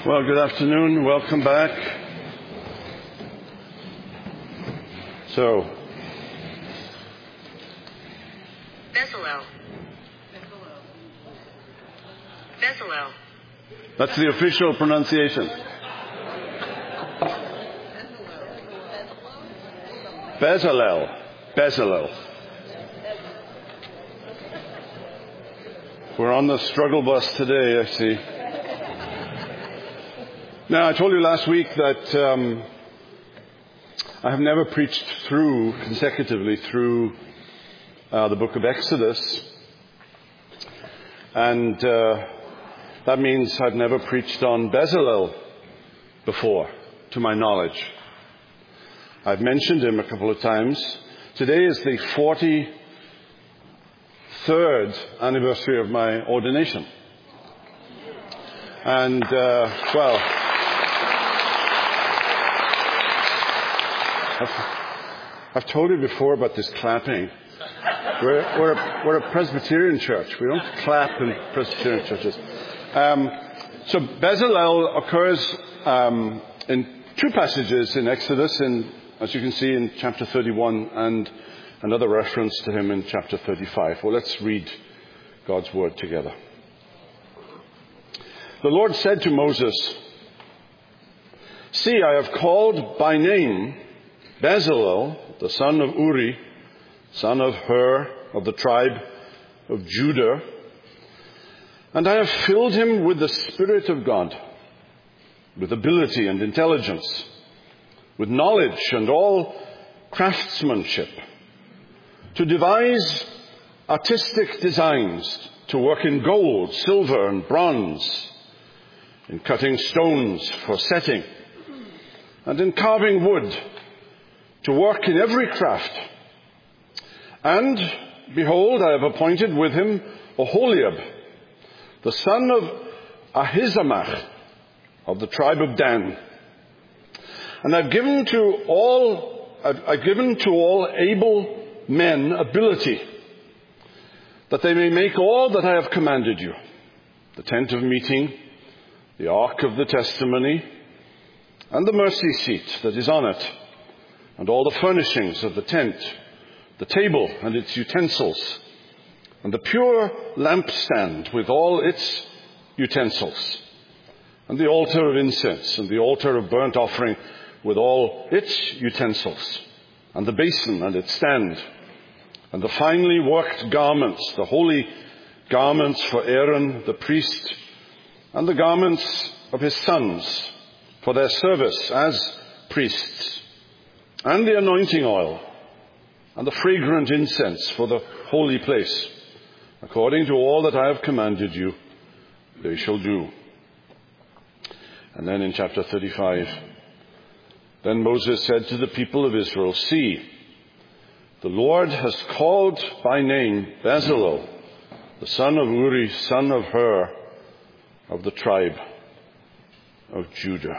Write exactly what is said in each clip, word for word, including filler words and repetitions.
Well, good afternoon. Welcome back. So, Bezalel. Bezalel. that's the official pronunciation. Bezalel. Bezalel. We're on the struggle bus today, I see. Now, I told you last week that um, I have never preached through, consecutively through uh, the book of Exodus. And uh, that means I've never preached on Bezalel before, to my knowledge. I've mentioned him a couple of times. Today is the forty-third anniversary of my ordination. And, uh, well... I've, I've told you before about this clapping. We're, we're, a, we're a Presbyterian church. We don't clap in Presbyterian churches. Um, so Bezalel occurs um, in two passages in Exodus, in, as you can see in chapter thirty-one, and another reference to him in chapter thirty-five. Well, let's read God's word together. The Lord said to Moses, "See, I have called by name Bezalel, the son of Uri, son of Hur, of the tribe of Judah, and I have filled him with the Spirit of God, with ability and intelligence, with knowledge and all craftsmanship, to devise artistic designs, to work in gold, silver, and bronze, in cutting stones for setting, and in carving wood, to work in every craft. And, behold, I have appointed with him Oholiab, the son of Ahisamach, of the tribe of Dan. And I've given to all, I've, I've given to all able men ability, that they may make all that I have commanded you: the tent of meeting, the ark of the testimony, and the mercy seat that is on it, and all the furnishings of the tent, the table and its utensils, and the pure lampstand with all its utensils, and the altar of incense, and the altar of burnt offering with all its utensils, and the basin and its stand, and the finely worked garments, the holy garments for Aaron the priest, and the garments of his sons for their service as priests, and the anointing oil, and the fragrant incense for the holy place. According to all that I have commanded you, they shall do." And then in chapter thirty-five, then Moses said to the people of Israel, "See, the Lord has called by name Bezalel, the son of Uri, son of Hur, of the tribe of Judah."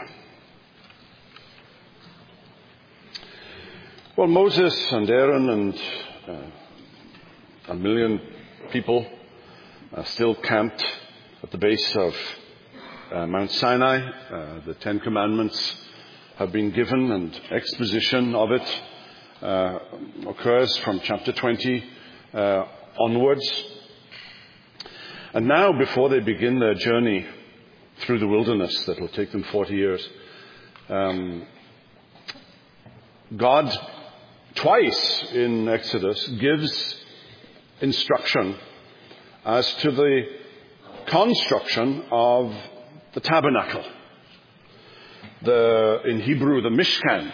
Well, Moses and Aaron and uh, a million people are still camped at the base of uh, Mount Sinai. Uh, the Ten Commandments have been given, and exposition of it uh, occurs from chapter twenty uh, onwards. And now, before they begin their journey through the wilderness that will take them forty years, um, God twice in Exodus gives instruction as to the construction of the tabernacle. The, in Hebrew, the Mishkan,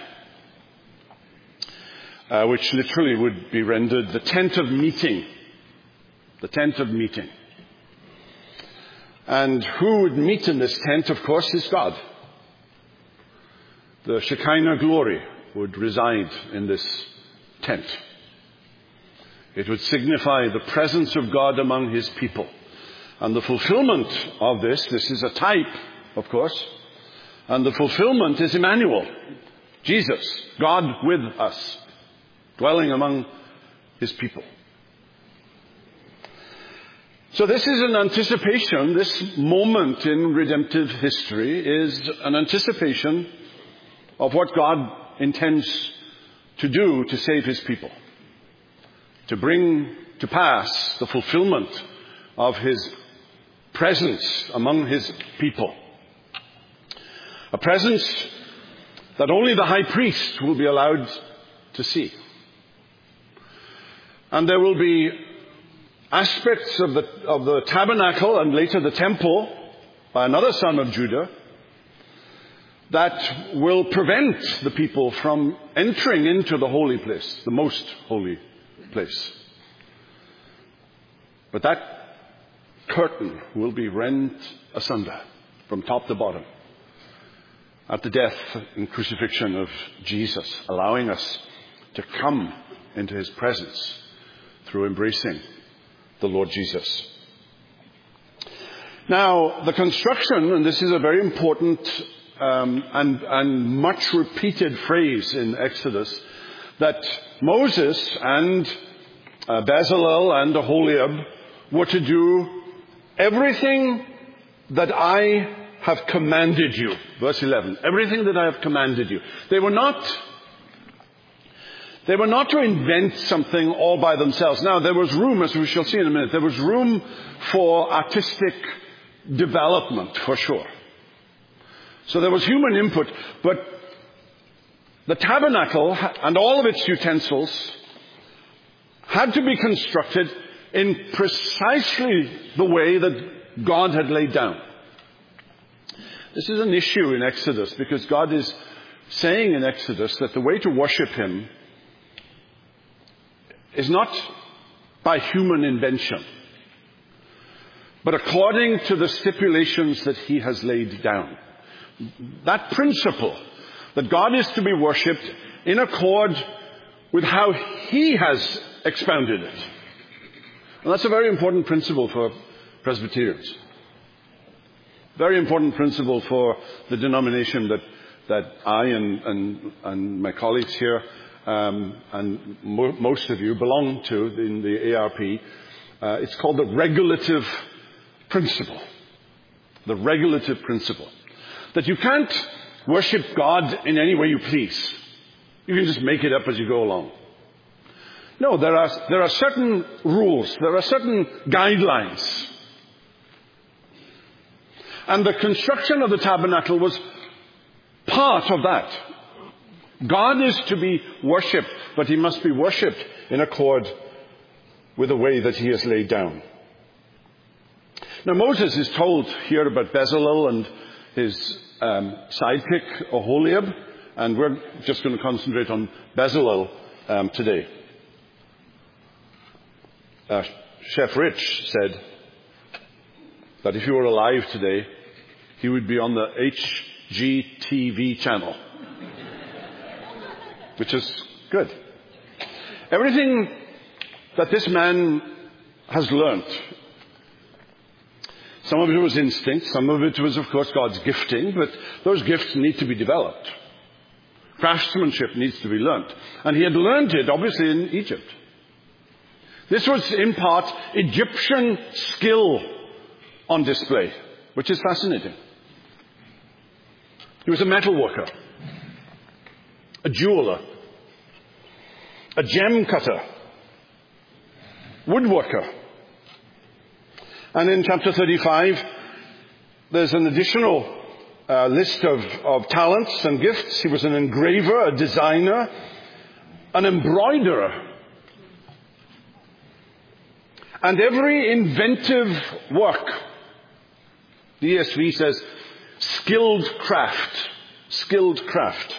uh, which literally would be rendered the tent of meeting. The tent of meeting. And who would meet in this tent, of course, is God. The Shekinah glory would reside in this tent. It would signify the presence of God among his people. And the fulfillment of this, this is a type, of course, and the fulfillment is Emmanuel, Jesus, God with us, dwelling among his people. So this is an anticipation, this moment in redemptive history is an anticipation of what God intends to do to save his people, to bring to pass the fulfillment of his presence among his people. A presence that only the high priest will be allowed to see. And there will be aspects of the, of the tabernacle and later the temple by another son of Judah that will prevent the people from entering into the holy place, the most holy place. But that curtain will be rent asunder from top to bottom at the death and crucifixion of Jesus, allowing us to come into his presence through embracing the Lord Jesus. Now, the construction, and this is a very important um, and, and much repeated phrase in Exodus, that Moses and uh, Bezalel and Aholiab were to do everything that I have commanded you. Verse eleven. Everything that I have commanded you. They were not They were not to invent something all by themselves. Now, there was room, as we shall see in a minute, there was room for artistic development, for sure. So there was human input, but the tabernacle and all of its utensils had to be constructed in precisely the way that God had laid down. This is an issue in Exodus, because God is saying in Exodus that the way to worship him is not by human invention, but according to the stipulations that he has laid down. That principle, that God is to be worshipped in accord with how he has expounded it. And that's a very important principle for Presbyterians. Very important principle for the denomination that, that I and, and, and my colleagues here Um, and mo- most of you belong to in the A R P. Uh, it's called the regulative principle. The regulative principle. That you can't worship God in any way you please. You can just make it up as you go along. No, there are, there are certain rules. There are certain guidelines. And the construction of the tabernacle was part of that. God is to be worshipped, but he must be worshipped in accord with the way that he has laid down. Now, Moses is told here about Bezalel and his um, sidekick, Aholiab, and we're just going to concentrate on Bezalel um, today. Uh, Chef Rich said that if he were alive today, he would be on the H G T V channel. Which is good. Everything that this man has learnt, some of it was instinct, some of it was, of course, God's gifting, but those gifts need to be developed. Craftsmanship needs to be learnt. And he had learned it, obviously, in Egypt. This was, in part, Egyptian skill on display, which is fascinating. He was a metal worker, a jeweler, a gem cutter, woodworker. And in chapter thirty-five, there's an additional uh, list of, of talents and gifts. He was an engraver, a designer, an embroiderer. And every inventive work, the E S V says, skilled craft, skilled craft.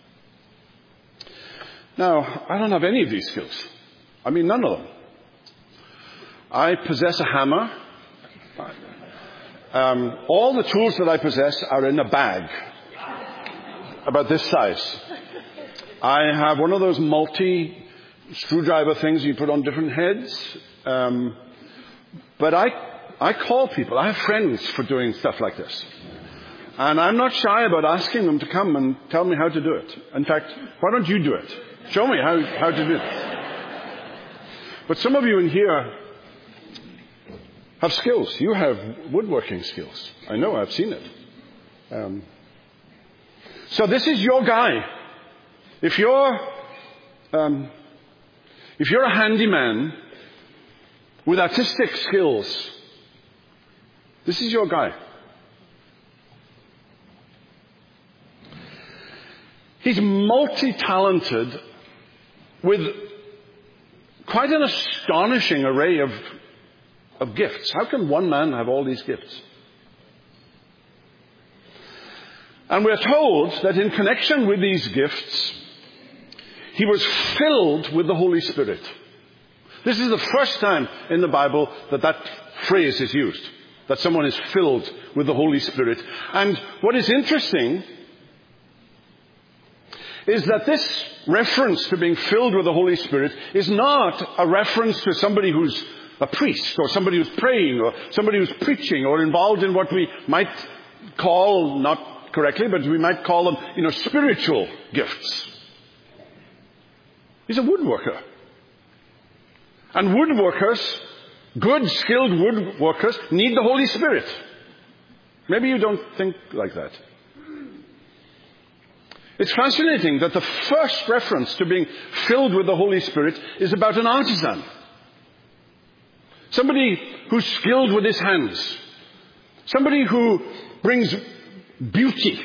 Now, I don't have any of these skills. I mean, none of them. I possess a hammer. Um, all the tools that I possess are in a bag, about this size. I have one of those multi-screwdriver things you put on different heads. Um, but I, I call people. I have friends for doing stuff like this. And I'm not shy about asking them to come and tell me how to do it. In fact, why don't you do it? Show me how, how to do it. But some of you in here have skills. You have woodworking skills. I know, I've seen it. Um, so this is your guy. If you're, um, if you're a handyman with artistic skills, this is your guy. He's multi-talented with quite an astonishing array of, of gifts. How can one man have all these gifts? And we're told that in connection with these gifts, he was filled with the Holy Spirit. This is the first time in the Bible that that phrase is used, that someone is filled with the Holy Spirit. And what is interesting is that this reference to being filled with the Holy Spirit is not a reference to somebody who's a priest or somebody who's praying or somebody who's preaching or involved in what we might call, not correctly, but we might call them, you know, spiritual gifts. He's a woodworker. And woodworkers, good, skilled woodworkers, need the Holy Spirit. Maybe you don't think like that. It's fascinating that the first reference to being filled with the Holy Spirit is about an artisan. Somebody who's skilled with his hands. Somebody who brings beauty.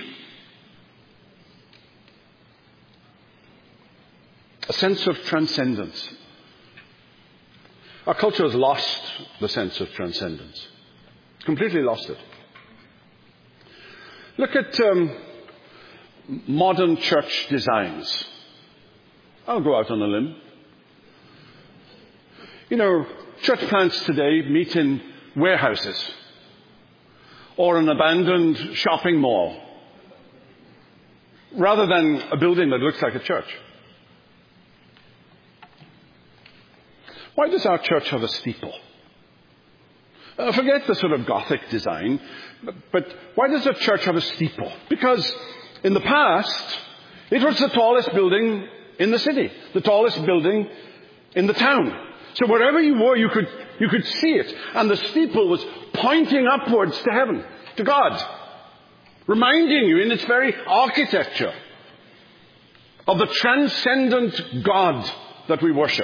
A sense of transcendence. Our culture has lost the sense of transcendence. Completely lost it. Look at um, modern church designs. I'll go out on a limb. You know, church plants today meet in warehouses or an abandoned shopping mall rather than a building that looks like a church. Why does our church have a steeple? Uh, forget the sort of Gothic design, but why does a church have a steeple? Because in the past, it was the tallest building in the city, the tallest building in the town. So wherever you were, you could, you could see it. And the steeple was pointing upwards to heaven, to God, reminding you in its very architecture of the transcendent God that we worship.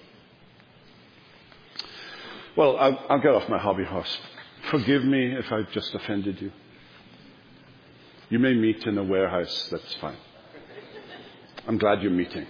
Well, I'll, I'll get off my hobby horse. Forgive me if I've just offended you. You may meet in a warehouse, that's fine. I'm glad you're meeting.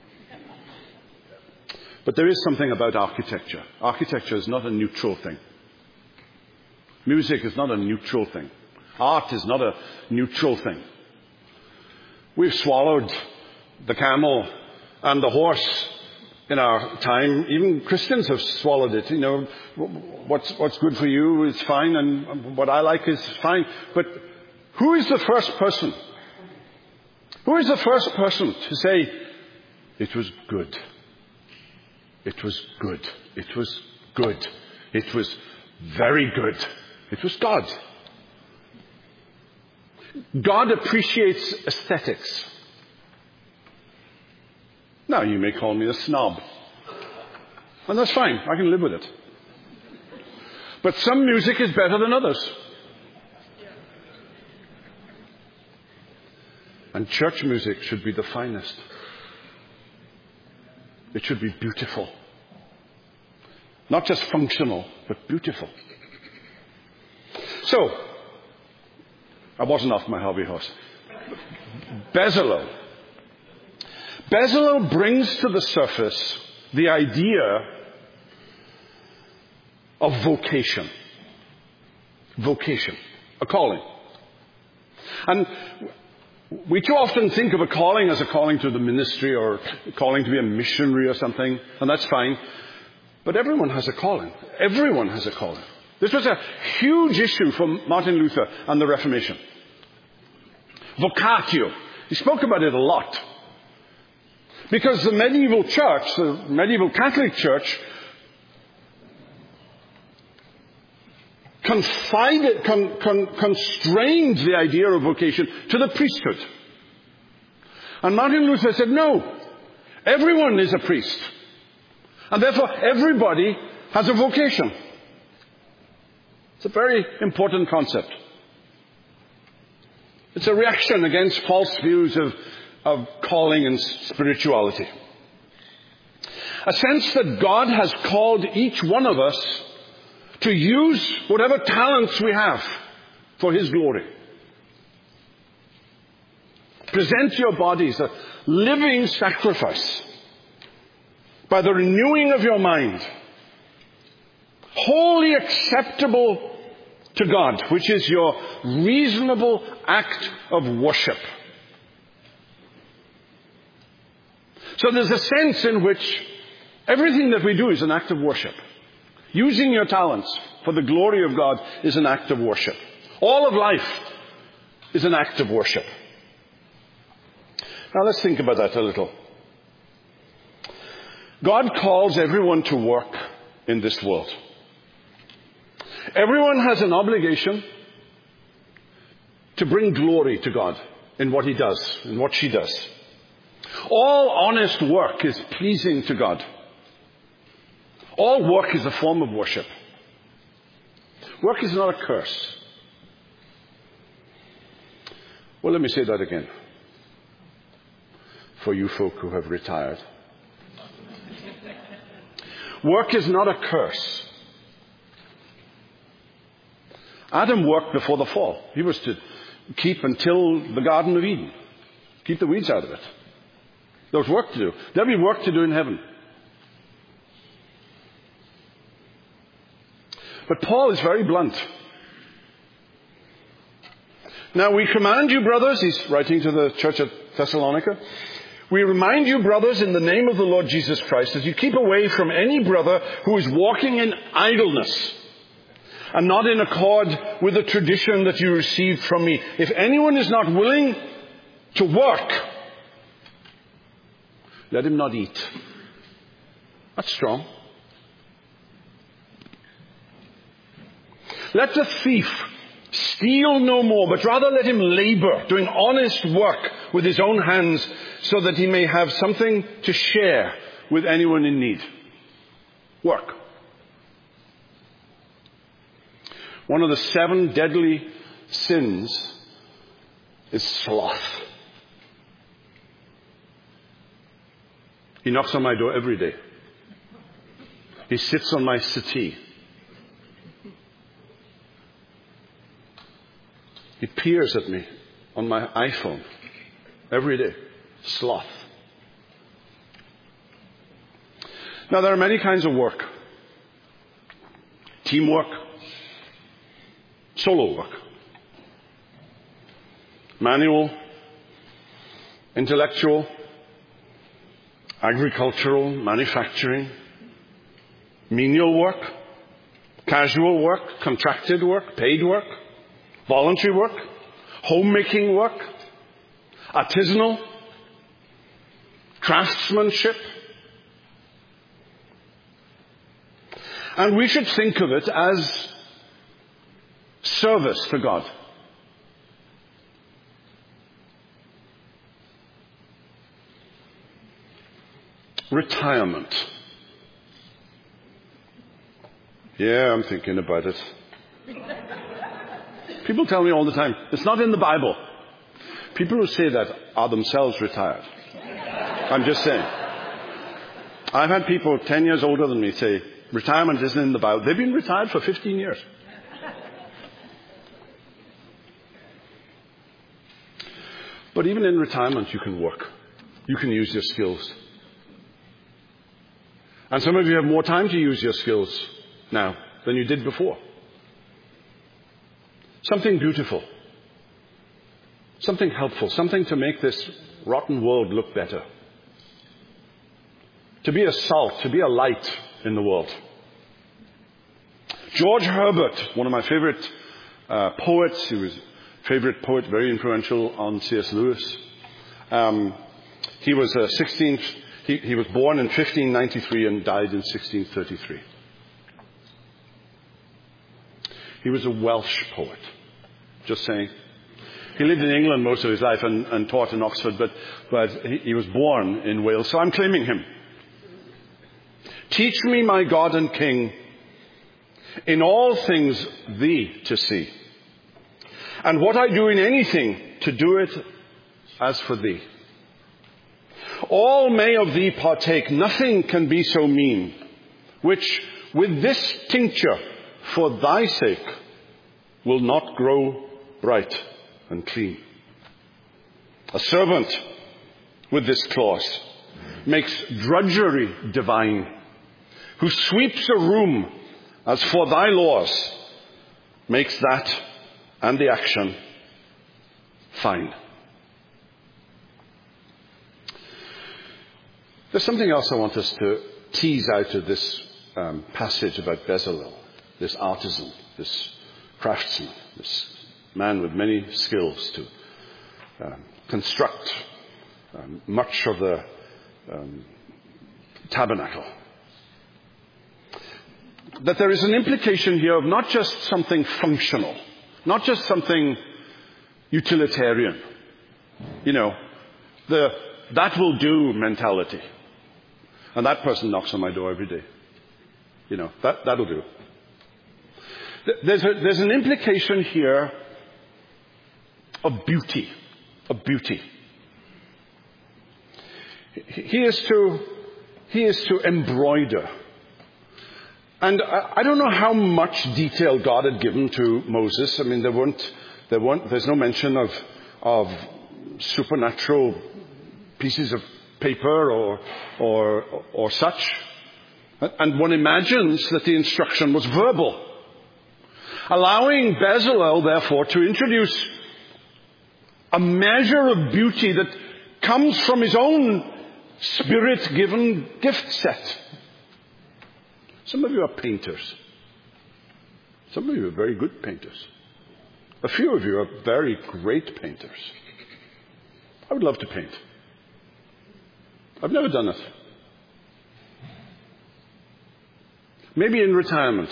But there is something about architecture. Architecture is not a neutral thing. Music is not a neutral thing. Art is not a neutral thing. We've swallowed the camel and the horse in our time. Even Christians have swallowed it. You know, what's, what's good for you is fine, and what I like is fine. But who is the first person? Who is the first person to say, it was good? It was good. It was good. It was very good. It was God. God appreciates aesthetics. Now, you may call me a snob. And that's fine. I can live with it. But some music is better than others. And church music should be the finest. It should be beautiful. Not just functional, but beautiful. So, I wasn't off my hobby horse. Bezalel. Bezalel brings to the surface the idea of vocation. Vocation. A calling. And we too often think of a calling as a calling to the ministry or a calling to be a missionary or something, and that's fine. But everyone has a calling. Everyone has a calling. This was a huge issue for Martin Luther and the Reformation. Vocatio. He spoke about it a lot. Because the medieval church, the medieval Catholic Church, confided, con, con, constrained the idea of vocation to the priesthood. And Martin Luther said, no, everyone is a priest. And therefore, everybody has a vocation. It's a very important concept. It's a reaction against false views of, of calling and spirituality. A sense that God has called each one of us to use whatever talents we have for His glory. Present your bodies a living sacrifice by the renewing of your mind, wholly acceptable to God, which is your reasonable act of worship. So there's a sense in which everything that we do is an act of worship. Using your talents for the glory of God is an act of worship. All of life is an act of worship. Now let's think about that a little. God calls everyone to work in this world. Everyone has an obligation to bring glory to God in what he does, in what she does. All honest work is pleasing to God. All work is a form of worship. Work is not a curse. Well, let me say that again. For you folk who have retired. Work is not a curse. Adam worked before the fall. He was to keep and till the Garden of Eden. Keep the weeds out of it. There was work to do. There'll be work to do in heaven. But Paul is very blunt. Now we command you, brothers, he's writing to the church at Thessalonica, we remind you, brothers, in the name of the Lord Jesus Christ, that you keep away from any brother who is walking in idleness and not in accord with the tradition that you received from me. If anyone is not willing to work, let him not eat. That's strong. Let the thief steal no more, but rather let him labor, doing honest work with his own hands, so that he may have something to share with anyone in need. Work. One of the seven deadly sins is sloth. He knocks on my door every day. He sits on my settee. He peers at me on my iPhone every day. Sloth. Now, there are many kinds of work. Teamwork. Solo work. Manual. Intellectual. Agricultural. Manufacturing. Menial work. Casual work. Contracted work. Paid work. Voluntary work, homemaking work, artisanal, craftsmanship. And we should think of it as service to God. Retirement. Yeah, I'm thinking about it. People tell me all the time, it's not in the Bible. People who say that are themselves retired. I'm just saying. I've had people ten years older than me say, retirement isn't in the Bible. They've been retired for fifteen years. But even in retirement, you can work. You can use your skills. And some of you have more time to use your skills now than you did before. Something beautiful. Something helpful. Something to make this rotten world look better. To be a salt, to be a light in the world. George Herbert, one of my favorite uh, poets, he was a favorite poet, very influential on C S Lewis. Um, he was a sixteenth, he, he was born in fifteen ninety-three and died in sixteen thirty-three. He was a Welsh poet. Just saying. He lived in England most of his life and, and taught in Oxford, but, but he, he was born in Wales, so I'm claiming him. Teach me, my God and King, in all things thee to see. And what I do in anything, to do it as for thee. All may of thee partake, nothing can be so mean, which with this tincture for thy sake will not grow bright and clean. A servant with this clause makes drudgery divine, who sweeps a room as for thy laws, makes that and the action fine. There's something else I want us to tease out of this um, passage about Bezalel, this artisan, this craftsman, this man with many skills to um, construct um, much of the um, tabernacle. That there is an implication here of not just something functional, not just something utilitarian, you know, the that will do mentality. And that person knocks on my door every day. You know, that, that'll do. There's, a, there's an implication here of beauty, of beauty. He is to, he is to embroider. And I, I don't know how much detail God had given to Moses. I mean, there weren't, there weren't, there's no mention of, of supernatural pieces of paper or, or, or such. And one imagines that the instruction was verbal. Allowing Bezalel, therefore, to introduce a measure of beauty that comes from his own Spirit-given gift set. Some of you are painters. Some of you are very good painters. A few of you are very great painters. I would love to paint. I've never done it. Maybe in retirement.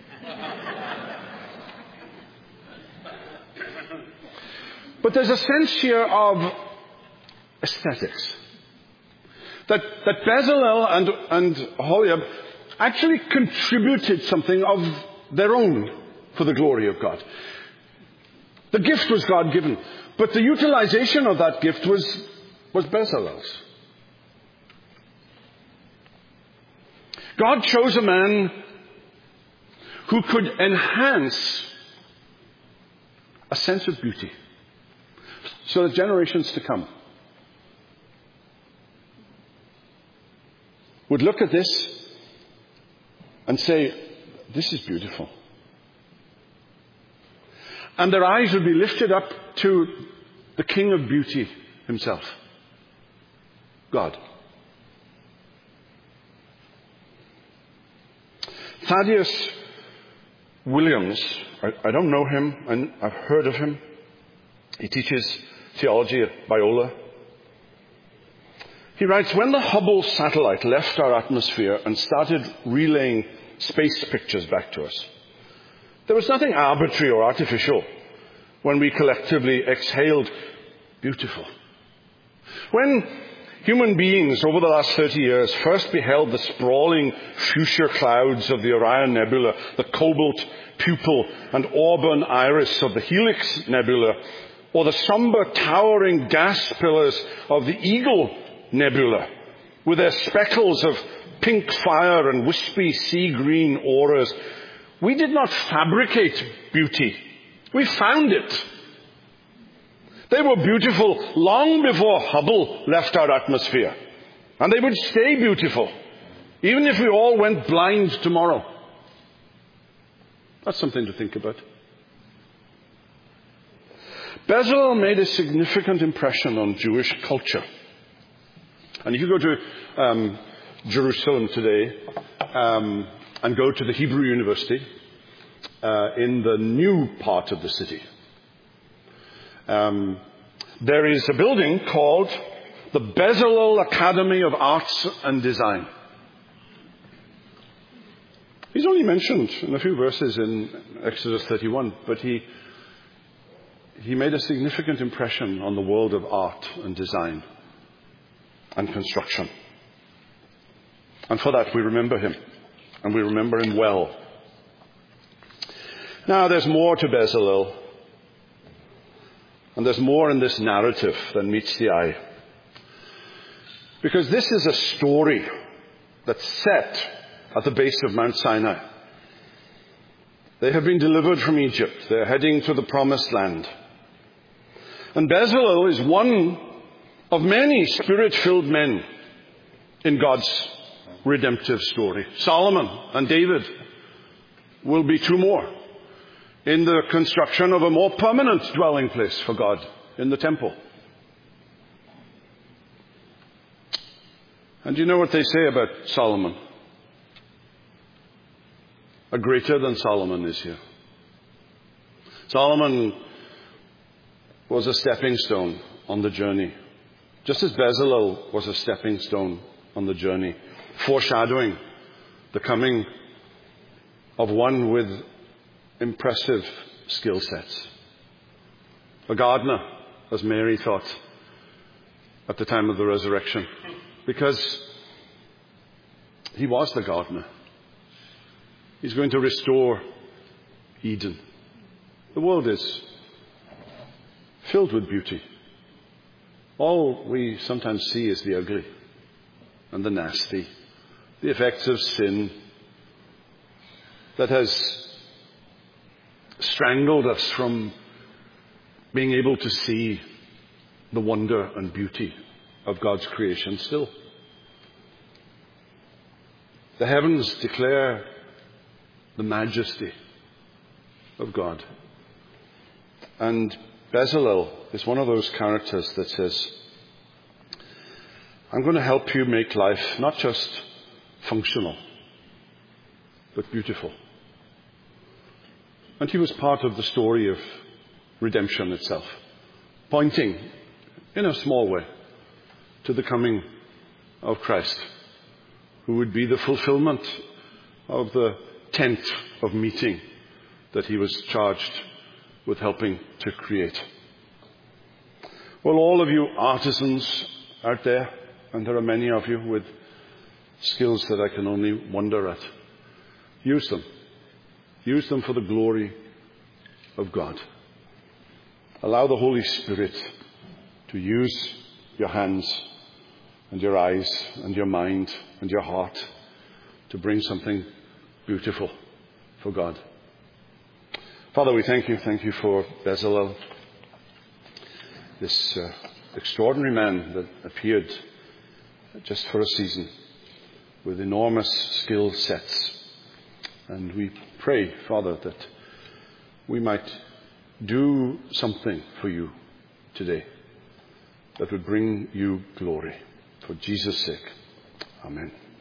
But there's a sense here of aesthetics. That, that Bezalel and, and Aholiab actually contributed something of their own for the glory of God. The gift was God-given, but the utilization of that gift was, was Bezalel's. God chose a man who could enhance a sense of beauty so that generations to come would look at this and say, this is beautiful. And their eyes would be lifted up to the King of Beauty himself, God. Thaddeus Williams, I, I don't know him, and I've heard of him. He teaches theology at Biola. He writes, when the Hubble satellite left our atmosphere and started relaying space pictures back to us, there was nothing arbitrary or artificial when we collectively exhaled beautiful. When human beings over the last thirty years first beheld the sprawling fuchsia clouds of the Orion Nebula, the cobalt pupil and auburn iris of the Helix Nebula, or the somber towering gas pillars of the Eagle Nebula, with their speckles of pink fire and wispy sea green auras, we did not fabricate beauty. We found it. They were beautiful long before Hubble left our atmosphere. And they would stay beautiful, even if we all went blind tomorrow. That's something to think about. Bezalel made a significant impression on Jewish culture. And if you go to um, Jerusalem today um, and go to the Hebrew University uh, in the new part of the city, Um, there is a building called the Bezalel Academy of Arts and Design. He's only mentioned in a few verses in Exodus thirty-one, but he he made a significant impression on the world of art and design and construction. And for that we remember him, and we remember him well. Now, there's more to Bezalel. And there's more in this narrative than meets the eye. Because this is a story that's set at the base of Mount Sinai. They have been delivered from Egypt. They're heading to the promised land. And Bezalel is one of many spirit-filled men in God's redemptive story. Solomon and David will be two more in the construction of a more permanent dwelling place for God in the temple. And you know what they say about Solomon? A greater than Solomon is here. Solomon was a stepping stone on the journey, just as Bezalel was a stepping stone on the journey, foreshadowing the coming of one with impressive skill sets. A gardener, as Mary thought at the time of the resurrection, because he was the gardener. He's going to restore Eden. The world is filled with beauty. All we sometimes see is the ugly and the nasty, the effects of sin that has strangled us from being able to see the wonder and beauty of God's creation still. The heavens declare the majesty of God. And Bezalel is one of those characters that says, I'm going to help you make life not just functional, but beautiful. And he was part of the story of redemption itself, pointing in a small way to the coming of Christ, who would be the fulfillment of the tent of meeting that he was charged with helping to create. Well, all of you artisans out there, and there are many of you with skills that I can only wonder at, use them. Use them for the glory of God. Allow the Holy Spirit to use your hands and your eyes and your mind and your heart to bring something beautiful for God. Father, we thank you. Thank you for Bezalel, this uh, extraordinary man that appeared just for a season with enormous skill sets. And we pray, Father, that we might do something for you today that would bring you glory. For Jesus' sake. Amen.